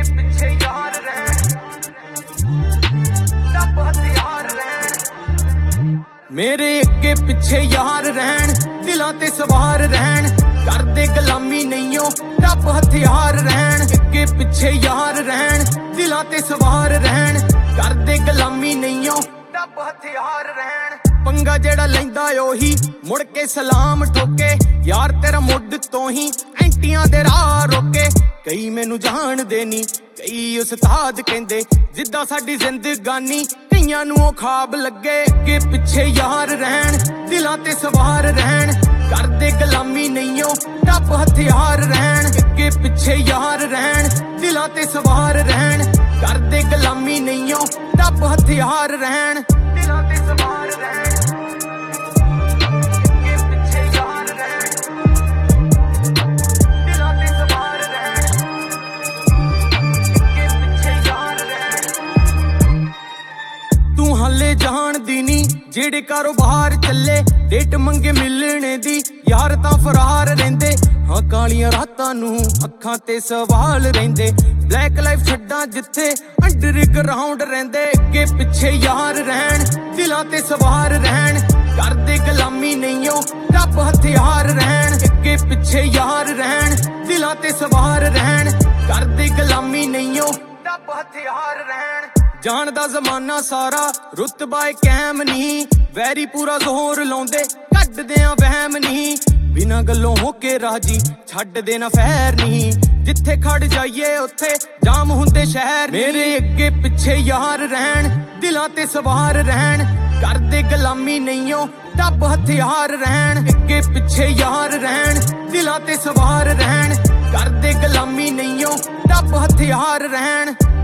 पिछे यार रहन, रब हथियार रहन। मेरे अगे पिछे यार रहन, दिलां ते सवार रहन, करदे गुलामी नहीं ओ रब हथियार रहन। अगे पिछे यार रहन, दिलां ते सवार रहन, करदे गुलामी नहीं ओ रब हथियार रहन। पंगा जेड़ा लैंदा ओही मुड़ के सलाम ठोके, यार तेरा मुड तो ही एंटियां दे राह रोके। कई मैनू जाणदे नी, कई उस्ताद कहंदे जिद्दां साडी जिंदगानी, कईयां नू ओ ख्वाब लगे। अगे पिछे यार रहन, दिलां ते सवार रहन, करदे गुलामी नहीं ओ रब हथियार रहन। अगे पिछे यार रहन, दिलां ते सवार रहन, करदे गुलामी नहीं ओ रब हथियार रहन। दिलां ते सवार रहन, अगे पिछे यार रहन, दिलां ते सवार रहन, अगे पिछे यार रहन। तू हले जाणदी नी जेड़े कारोबार चले, डेट मंगे मिलने दी यार तां फरार रहिंदे। हाँ कालियां रातां नू अखां ते सवाल रहिंदे, ब्लैक लाइफ छड्डां जिथे अंडरग्राउंड रहिंदे। अगे पिछे यार रहन, दिलां ते सवार रहन, करदे गुलामी नहीं ओ रब हथियार रहन। अगे पिछे यार रहन, दिलां ते सवार रहन, करदे गुलामी नहीं ओ रब हथियार रहन। जान दा जमाना सारा रुतबा कैम नहीं, वैरी पूरा जोर लाउंदे कड्डदे आ वहम नहीं। बिना गल्लों होके राजी छड्ड देना फैर नहीं, जिथे खड़ जाइए उत्थे जाम हुंदे शहर। मेरे अगे पिछे यार रहन, दिलां ते सवार रहन, करदे गुलामी नहीं ओ रब हथियार रहन। अगे पिछे यार रहन, दिलां ते सवार रहन, करदे गुलामी नहीं ओ रब हथियार रहन।